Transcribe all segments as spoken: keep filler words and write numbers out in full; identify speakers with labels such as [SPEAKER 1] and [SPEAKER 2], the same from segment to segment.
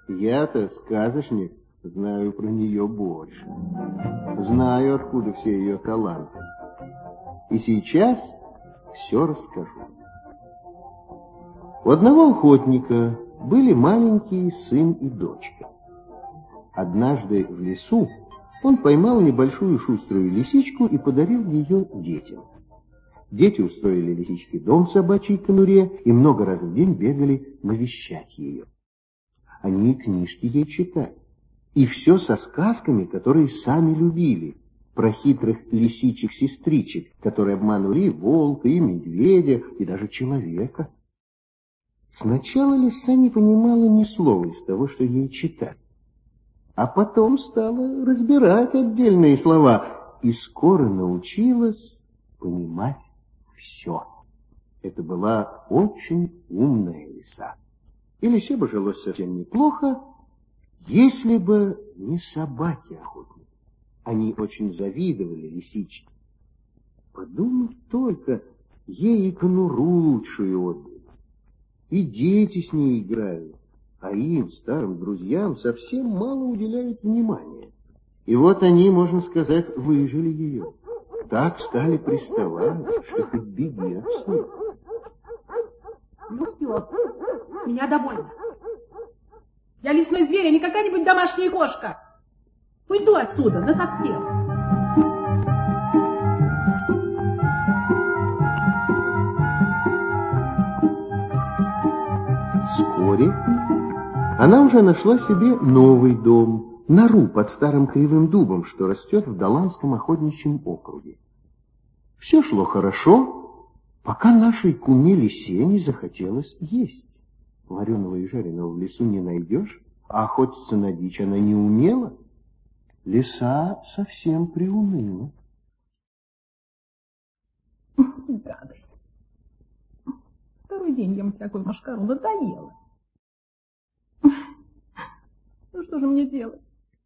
[SPEAKER 1] Я-то, сказочник, знаю про нее больше. Знаю, откуда все ее таланты. И сейчас все расскажу. У одного охотника были маленький сын и дочка. Однажды в лесу он поймал небольшую шуструю лисичку и подарил ее детям. Дети устроили лисичке дом в собачьей конуре и много раз в день бегали навещать ее. Они книжки ей читали. И все со сказками, которые сами любили. Про хитрых лисичек-сестричек, которые обманули и волка, и медведя, и даже человека. Сначала лиса не понимала ни слова из того, что ей читали. А потом стала разбирать отдельные слова и скоро научилась понимать все. Это была очень умная лиса. И лисе бы жилось совсем неплохо, если бы не собаки-охотники. Они очень завидовали лисичке. Подумать только, ей и конуру лучшую отдали. И дети с ней играют, а им, старым друзьям, совсем мало уделяют внимания. И вот они, можно сказать, выжили ее. Так стали приставать, что хоть беги отсюда.
[SPEAKER 2] Ну все, меня довольно. Я лесной зверь, а не какая-нибудь домашняя кошка. Уйду отсюда, да совсем.
[SPEAKER 1] Вскоре она уже нашла себе новый дом, нору под старым кривым дубом, что растет в Даланском охотничьем округе. Все шло хорошо, пока нашей куме лисе не захотелось есть. Вареного и жареного в лесу не найдешь, а охотиться на дичь она не умела. Лиса совсем приуныла.
[SPEAKER 2] Гадость. Второй день ем всякую машкару, надоело. Ну что же мне делать?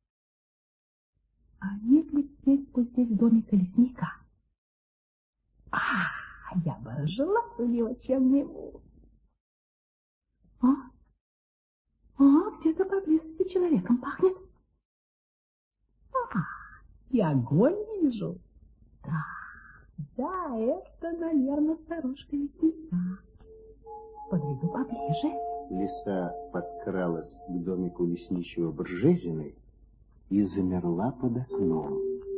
[SPEAKER 2] А нет ли птичку здесь домика лесника? А, я бы разжила у него чем-нибудь. А? А, где-то поблизости человеком пахнет. А, и огонь вижу. Да, да, это, наверное, старушка лесника. Подойду поближе.
[SPEAKER 1] Лиса подкралась к домику лесничего Бржезиной и замерла под окном.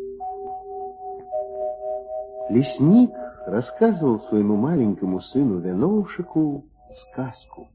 [SPEAKER 1] Лесник рассказывал своему маленькому сыну Веновшику сказку.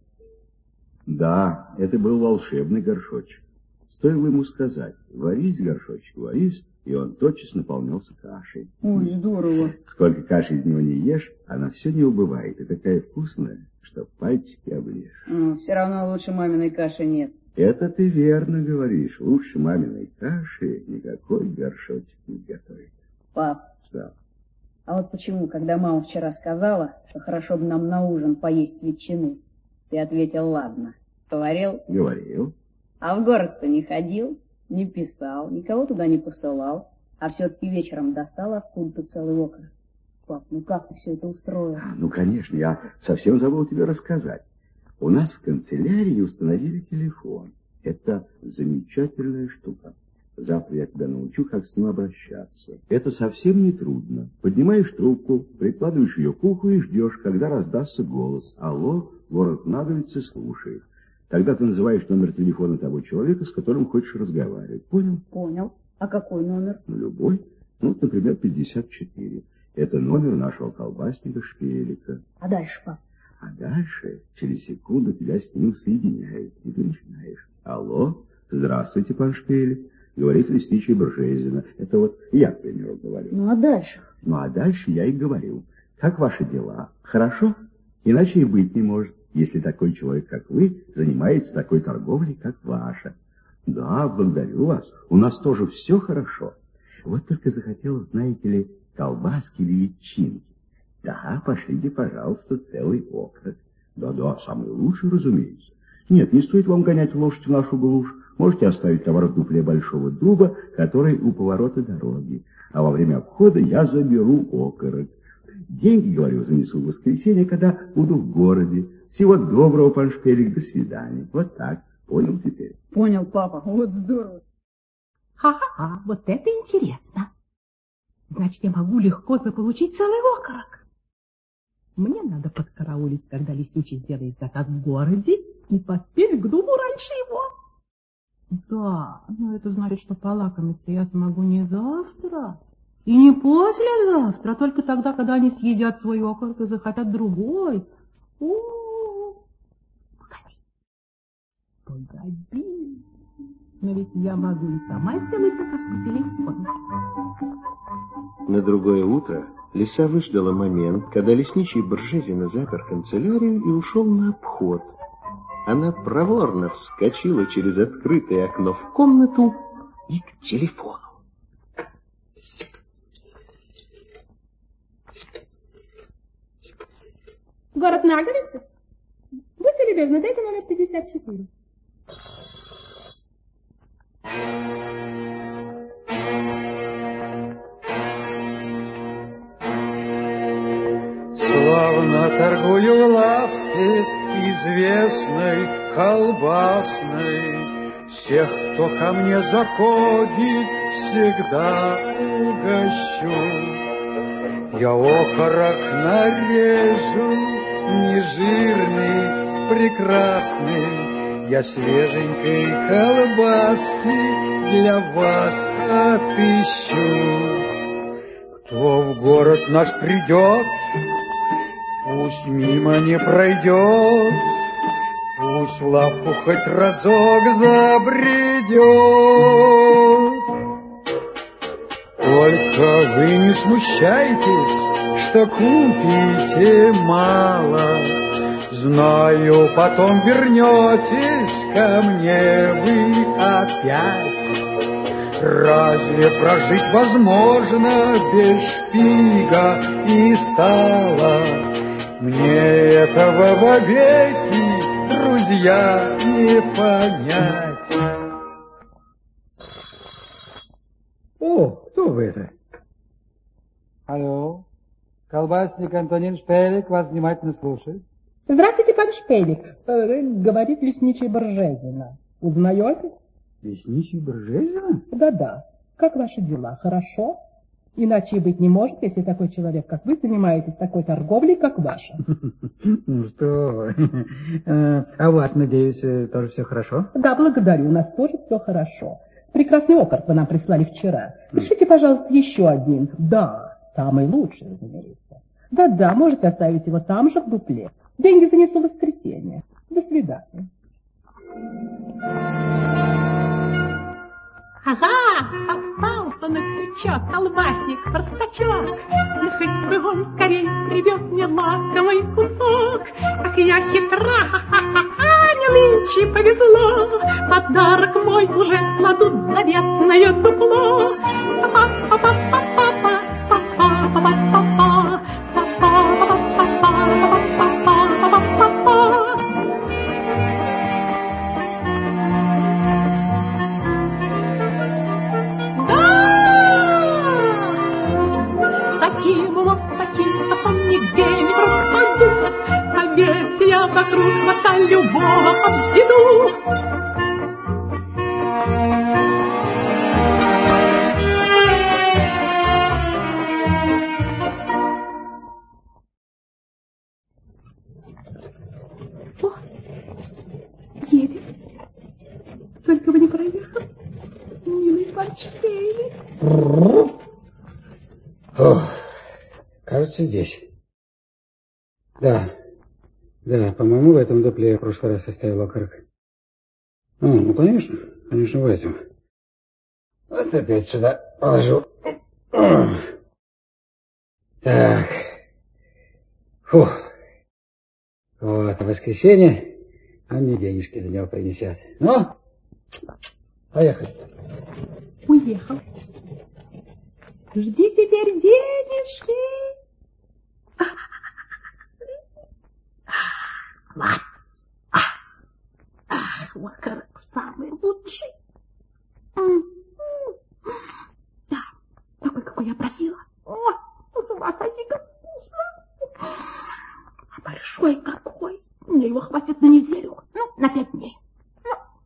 [SPEAKER 3] Да, это был волшебный горшочек. Стоило ему сказать: варись, горшочек, варись, и он тотчас наполнялся кашей.
[SPEAKER 4] Ой, здорово.
[SPEAKER 3] Сколько каши из него не ешь, она все не убывает, и такая вкусная, что пальчики оближешь.
[SPEAKER 4] Ну, все равно лучше маминой каши нет.
[SPEAKER 3] Это ты верно говоришь. Лучше маминой каши никакой горшочек не сготовит.
[SPEAKER 4] Пап,
[SPEAKER 3] что?
[SPEAKER 4] А вот почему, когда мама вчера сказала, что хорошо бы нам на ужин поесть ветчины, ты ответил: ладно. Говорил?
[SPEAKER 3] Говорил.
[SPEAKER 4] А в город-то не ходил, не писал, никого туда не посылал, а все-таки вечером достал откуда-то целый окорок. Пап, ну как ты все это устроил?
[SPEAKER 3] Ну, конечно, я совсем забыл тебе рассказать. У нас в канцелярии установили телефон. Это замечательная штука. Завтра я тебя научу, как с ним обращаться. Это совсем не трудно. Поднимаешь трубку, прикладываешь ее к уху и ждешь, когда раздастся голос. Алло, ворот наговицы слушает. Тогда ты называешь номер телефона того человека, с которым хочешь разговаривать. Понял?
[SPEAKER 4] Понял. А какой номер?
[SPEAKER 3] Ну, любой. Ну, например, пятьдесят четыре. Это номер нашего колбасника Шпелика.
[SPEAKER 4] А дальше, пап?
[SPEAKER 3] А дальше через секунду тебя с ним соединяют. И ты начинаешь: алло, здравствуйте, пан Шпелик. Говорит лесничий Бржезина. Это вот я, к примеру, говорю.
[SPEAKER 4] Ну, а дальше?
[SPEAKER 3] Ну, а дальше я и говорю: как ваши дела? Хорошо? Иначе и быть не может, если такой человек, как вы, занимается такой торговлей, как ваша. Да, благодарю вас. У нас тоже все хорошо. Вот только захотелось, знаете ли, колбаски или ветчинки. Да, пошлите, пожалуйста, целый окорок. Да-да, самый лучший, разумеется. Нет, не стоит вам гонять лошадь в нашу глушь. Можете оставить товар в дупле большого дуба, который у поворота дороги. А во время обхода я заберу окорок. Деньги, говорю, занесу в воскресенье, когда буду в городе. Всего доброго, пан Шпелик, до свидания. Вот так. Понял теперь?
[SPEAKER 4] Понял, папа, вот здорово.
[SPEAKER 2] Ха-ха-ха, вот это интересно. Значит, я могу легко заполучить целый окорок. Мне надо подкараулить, когда лесничий сделает заказ в городе, и поспеть к дому раньше его. Да, но это значит, что полакомиться я смогу не завтра и не послезавтра, а только тогда, когда они съедят свой окорок и захотят другой. О-о-о. Погоди, погоди. Но ведь я могу и сама сделать заказ по телефону.
[SPEAKER 1] На другое утро лиса выждала момент, когда лесничий Боржезина запер канцелярию и ушел на обход. Она проворно вскочила через открытое окно в комнату и к телефону.
[SPEAKER 2] Город Наговица? Будьте любезны, дайте номер пятьдесят четыре.
[SPEAKER 5] Славно торгую в лавке известной колбасной. Всех, кто ко мне заходит, всегда угощу. Я окорок нарежу, нежирный, прекрасный. Я свеженькой колбаски для вас отыщу. Кто в город наш придет, пусть мимо не пройдет, пусть в лавку хоть разок забредет. Только вы не смущайтесь, что купите мало. Знаю, потом вернетесь ко мне вы опять. Разве прожить возможно без шпига и сала? Мне этого вовеки, друзья, не понять. О, кто вы это? Алло, колбасник Антонин Шпелик вас внимательно слушает.
[SPEAKER 2] Здравствуйте, пан Шпелик, э, говорит лесничий Боржезина. Узнаете?
[SPEAKER 5] Лесничий Боржезина?
[SPEAKER 2] Да-да. Как ваши дела? Хорошо? Иначе и быть не может, если такой человек, как вы, занимаетесь такой торговлей, как ваша.
[SPEAKER 5] Ну что вы. А у вас, надеюсь, тоже все хорошо?
[SPEAKER 2] Да, благодарю, у нас тоже все хорошо. Прекрасный окорок вы нам прислали вчера. Пишите, пожалуйста, еще один. Да, самый лучший, разумеется. Да-да, можете оставить его там же, в дупле. Деньги занесу в воскресенье. До свидания. Ага, попался на крючок колбасник, простачок. Да хоть бы он скорей привез мне лакомый кусок. Ах, я хитра, ха-ха-ха, не нынче повезло. Подарок мой уже кладут в заветное дупло. Па-па-па-па-па-па, па-па-па-па-па-па, вокруг хвоста любого обведу. О, едет. Только бы не проехал. Милый пан Шпелик.
[SPEAKER 5] О, кажется, здесь. Да. Да, по-моему, в этом дупле я в прошлый раз оставил окорок. Ну, ну, конечно, конечно, в этом. Вот опять сюда положу. Так. Фу. Вот, воскресенье, а мне денежки за него принесят. Ну, поехали.
[SPEAKER 2] Уехал. Жди теперь денежки. Вот. А, ах, окорок самый лучший. Да, такой, какой я просила. О, с ума сойти, как вкусно. А большой какой. Мне его хватит на неделю. Ну, на пять дней. Ну, на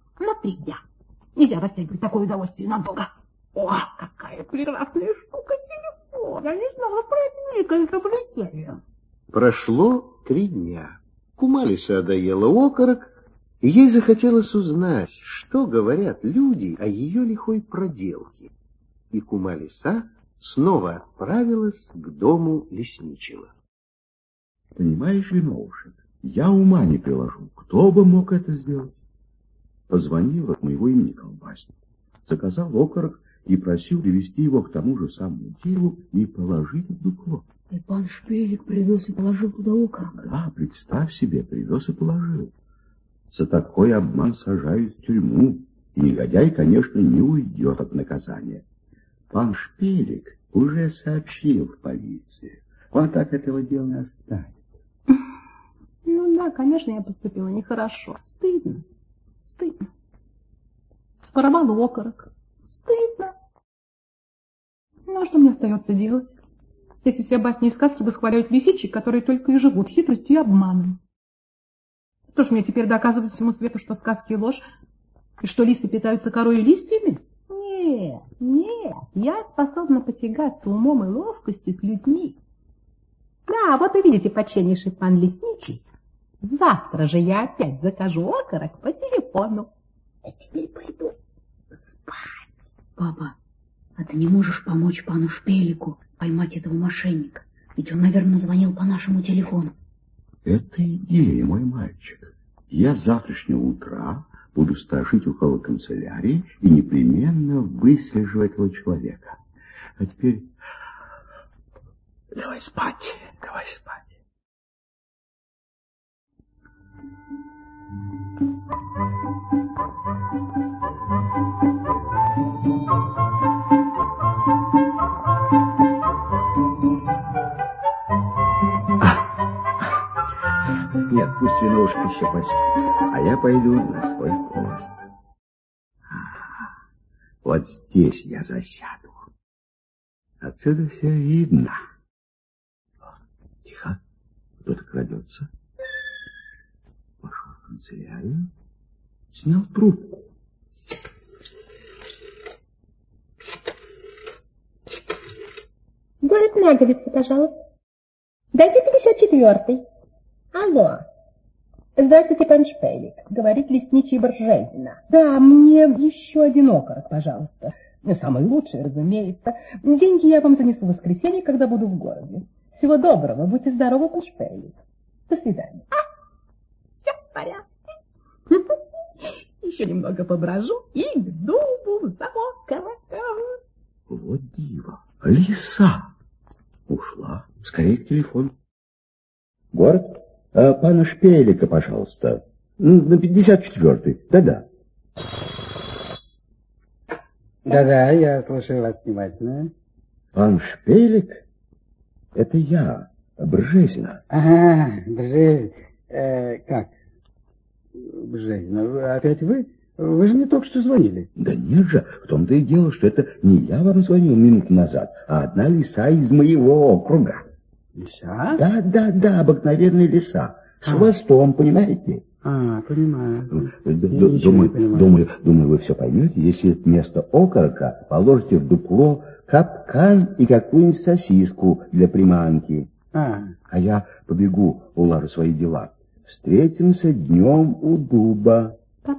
[SPEAKER 2] три дня. Нельзя растягивать такое удовольствие надолго. О, какая прекрасная штука телефон. Я не знала про это великое изобретение.
[SPEAKER 1] Прошло три дня. Кумалиса одоела окорок, и ей захотелось узнать, что говорят люди о ее лихой проделке. И Кумалиса снова отправилась к дому лесничего.
[SPEAKER 3] Понимаешь, Виновушек, я ума не приложу. Кто бы мог это сделать? Позвонил от моего имени колбасник, заказал окорок и просил привезти его к тому же самому дереву и положить в дупло.
[SPEAKER 4] И пан Шпелик привез и положил туда окорок.
[SPEAKER 3] Да, представь себе, привез и положил. За такой обман сажают в тюрьму, и негодяй, конечно, не уйдет от наказания. Пан Шпелик уже сообщил в полицию. Он так этого дела не оставит.
[SPEAKER 2] Ну да, конечно, я поступила нехорошо. Стыдно. Стыдно. Своровала окорок. Стыдно. Ну, а что мне остается делать, если все басни и сказки восхваляют лисичек, которые только и живут хитростью и обманом? Что ж мне теперь доказывать всему свету, что сказки ложь, и что лисы питаются корой и листьями? Нет, нет, я способна потягаться умом и ловкостью с людьми. Да, вот увидите, почтеннейший пан лесничий, завтра же я опять закажу окорок по телефону.
[SPEAKER 4] Я теперь пойду спать. Папа, а ты не можешь помочь пану Шпелику поймать этого мошенника? Ведь он, наверное, звонил по нашему телефону.
[SPEAKER 3] Это идея, мой мальчик. Я с завтрашнего утра буду сторожить около канцелярии и непременно выслежу этого человека. А теперь давай спать, давай спать. Нет, пусть Виновушка еще поспит, а я пойду на свой пост. Ага, вот здесь я засяду. Отсюда все видно. Тихо, кто-то крадется. Вошел в канцелярию, снял трубку.
[SPEAKER 2] Город Наговица, пожалуйста. Дайте пятьдесят четвёртый. Алло. Здравствуйте, пан Шпелик. Говорит лесничий Боржезина. Да, мне еще один окорок, пожалуйста. Самый лучший, разумеется. Деньги я вам занесу в воскресенье, когда буду в городе. Всего доброго. Будьте здоровы, пан Шпелик. До свидания. А, все в порядке. Еще немного поброжу и к дубу за окороком.
[SPEAKER 3] Вот диво. Лиса. Ушла. Скорее к телефону. Город? А, пана Шпелика, пожалуйста. На пятьдесят четвёртый. Да-да.
[SPEAKER 5] Да-да, я слушаю вас внимательно.
[SPEAKER 3] Пан Шпелик? Это я, Бржезина.
[SPEAKER 5] Ага, Бржезина. Э, как? Бржезина, вы, опять вы? Вы же мне только что звонили.
[SPEAKER 3] Да нет же, в том-то и дело, что это не я вам звонил минуту назад, а одна лиса из моего округа.
[SPEAKER 5] Лиса?
[SPEAKER 3] Да, да, да, обыкновенная лиса. С а. хвостом, понимаете?
[SPEAKER 5] А, понимаю.
[SPEAKER 3] Думаю, думаю, думаю, вы все поймете, если вместо окорока положите в дупло капкан и какую-нибудь сосиску для приманки.
[SPEAKER 5] А,
[SPEAKER 3] а я побегу, улажу свои дела. Встретимся днем у дуба.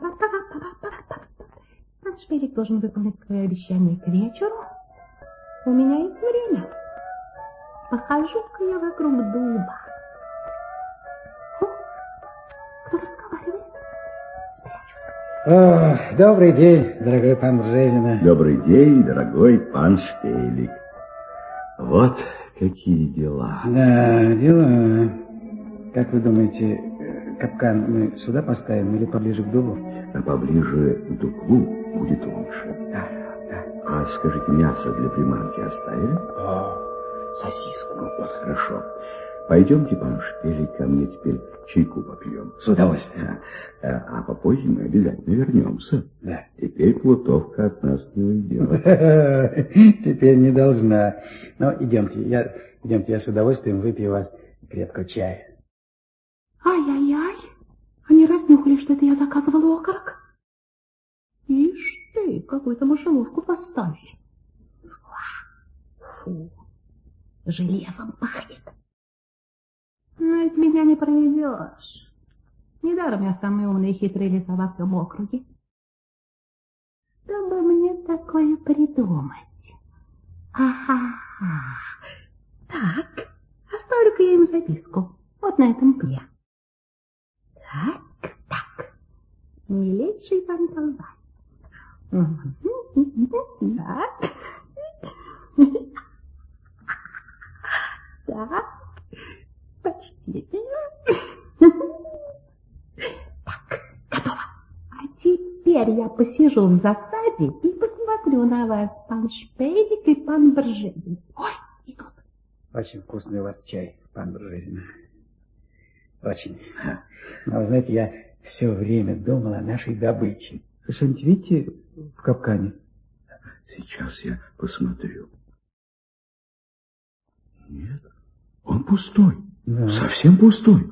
[SPEAKER 2] Пан Шпелик должен выполнить свое обещание к вечеру. У меня есть время. Похожу-ка я вокруг дуба. О, кто разговаривает? Спрячусь.
[SPEAKER 5] О, добрый день, дорогой пан Бржезина.
[SPEAKER 3] Добрый день, дорогой пан Шпелик. Вот какие дела.
[SPEAKER 5] Да, дела. Как вы думаете, капкан мы сюда поставим или поближе к дубу?
[SPEAKER 3] А поближе к дуплу будет лучше.
[SPEAKER 5] Да, да.
[SPEAKER 3] А скажите, мясо для приманки оставили?
[SPEAKER 5] О, сосиску.
[SPEAKER 3] Ну, вот, хорошо. Пойдемте, пан Шпелик, ко мне теперь чайку попьем.
[SPEAKER 5] С удовольствием.
[SPEAKER 3] А, а попозже мы обязательно вернемся.
[SPEAKER 5] Да.
[SPEAKER 3] Теперь плутовка от нас не уйдет.
[SPEAKER 5] Теперь не должна. Ну, идемте, я, идемте, я с удовольствием выпью у вас крепкого чая.
[SPEAKER 2] Ай-яй-яй, они разнюхали, что это я заказывала окорок. какую-то мышеловку поставили. Фу, железом пахнет. Но ведь меня не проведешь. Недаром я самый умный и хитрый лиса во всем округе. Что бы мне такое придумать? Ага. Так, оставлю-ка я им записку. Вот на этом пне. Так, так. Милейший пан колбас. Так. Так. Почти. Так, готово. А теперь я посижу в засаде и посмотрю на вас, пан Шпейлик и пан Бржезин. Ой, идут.
[SPEAKER 5] Очень вкусный у вас чай, пан Бржезин. Очень. Но, вы знаете, я все время думал о нашей добыче. Вы что-нибудь видите в капкане?
[SPEAKER 3] Сейчас я посмотрю. Нет, он пустой. Да. Совсем пустой.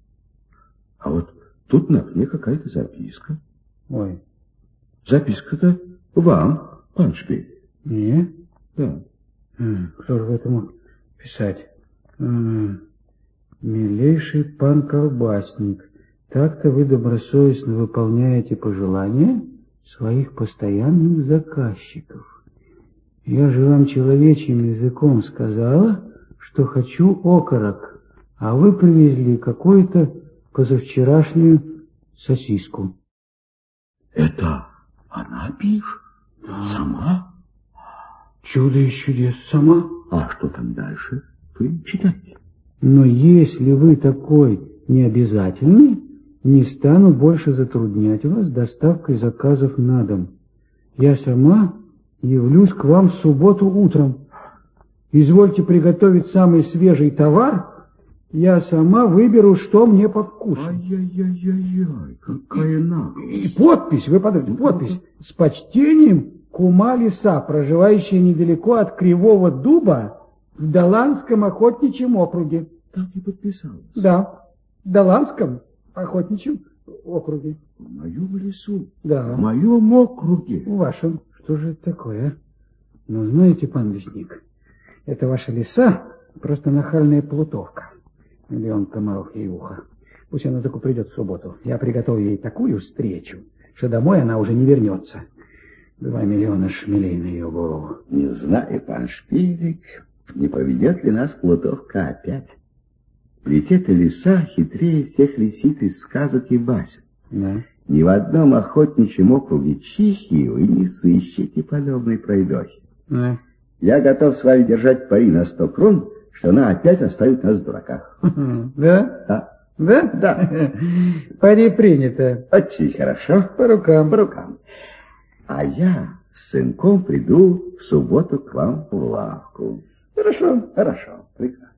[SPEAKER 3] А вот тут на пне какая-то записка.
[SPEAKER 5] Ой.
[SPEAKER 3] Записка-то вам, пан Шпиль.
[SPEAKER 5] Мне?
[SPEAKER 3] Да.
[SPEAKER 5] А, кто же в этом мог писать? А, милейший пан Колбасник, так-то вы добросовестно выполняете пожелания своих постоянных заказчиков. Я же вам человечьим языком сказала, что хочу окорок, а вы привезли какую-то позавчерашнюю сосиску.
[SPEAKER 3] Это она пишет?
[SPEAKER 5] А.
[SPEAKER 3] Сама?
[SPEAKER 5] Чудо из чудес, сама.
[SPEAKER 3] А что там дальше? Вы читайте.
[SPEAKER 5] Но если вы такой необязательный, не стану больше затруднять вас доставкой заказов на дом. Я сама явлюсь к вам в субботу утром. Извольте приготовить самый свежий товар, я сама выберу, что мне по вкусу.
[SPEAKER 3] Ай-яй-яй-яй, какая наглость.
[SPEAKER 5] И подпись, вы подумайте, подпись. С почтением, кума Лиса, проживающая недалеко от Кривого Дуба в Даланском охотничьем округе.
[SPEAKER 3] Так и подписалась?
[SPEAKER 5] Да, в Даланском охотничьем округе.
[SPEAKER 3] В моем лесу?
[SPEAKER 5] Да.
[SPEAKER 3] В моем округе?
[SPEAKER 5] В вашем. Что же это такое, а? Ну, знаете, пан лесник, это ваша лиса просто нахальная плутовка. Миллион комаров ей ухо. Пусть она только придет в субботу. Я приготовлю ей такую встречу, что домой она уже не вернется. Два миллиона шмелей на ее голову.
[SPEAKER 3] Не знаю, пан Шпилик, не поведет ли нас плутовка опять. Ведь эта лиса хитрее всех лисиц из сказок и басен.
[SPEAKER 5] Да.
[SPEAKER 3] Ни в одном охотничьем округе Чихи вы не сыщете подобной пройдохи.
[SPEAKER 5] Да.
[SPEAKER 3] Я готов с вами держать пари на сто крон, что она опять оставит нас в дураках.
[SPEAKER 5] Да?
[SPEAKER 3] Да.
[SPEAKER 5] Да?
[SPEAKER 3] Да.
[SPEAKER 5] Пари принято.
[SPEAKER 3] Очень хорошо.
[SPEAKER 5] По рукам.
[SPEAKER 3] По рукам. А я с сынком приду в субботу к вам в лавку.
[SPEAKER 5] Хорошо.
[SPEAKER 3] Хорошо. Прекрасно.